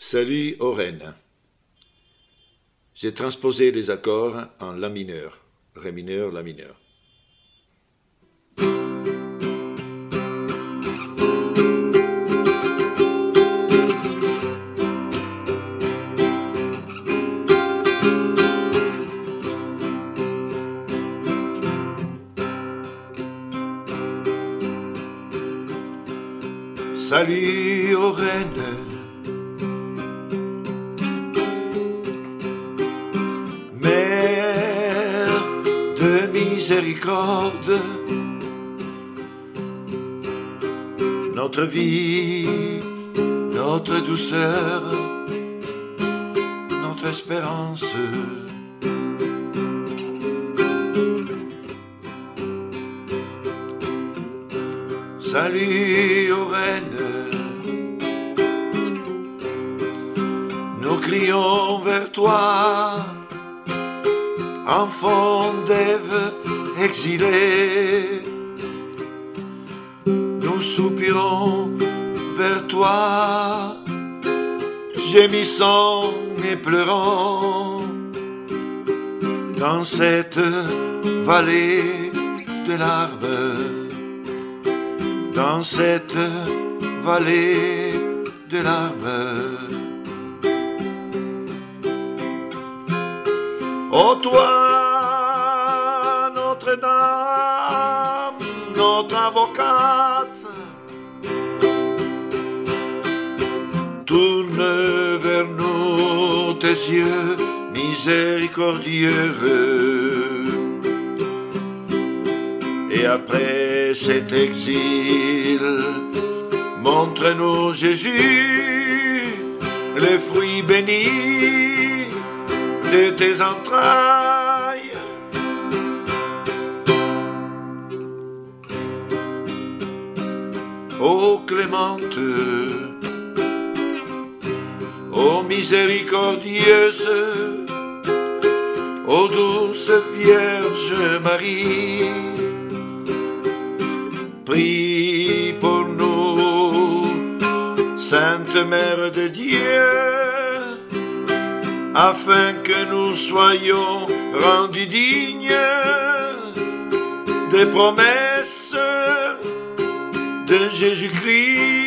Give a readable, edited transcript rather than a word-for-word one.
Salut au Rennes. J'ai transposé les accords en la mineur, ré mineur, la mineur. Salut aux Rennes, mère de miséricorde, notre vie, notre douceur, notre espérance. Salut aux Rennes, nous crions vers toi, enfants d'Ève exilés. Nous soupirons vers toi, gémissant et pleurant, dans cette vallée de larmes. Dans cette vallée de larmes. Ô toi, Notre-Dame, notre avocate, tourne vers nous tes yeux miséricordieux. Et après cet exil, montre-nous Jésus, le fruit béni de tes entrailles. Ô clémente, ô miséricordieuse, ô douce Vierge Marie, prie pour nous, Sainte Mère de Dieu, afin que nous soyons rendus dignes des promesses de Jésus-Christ.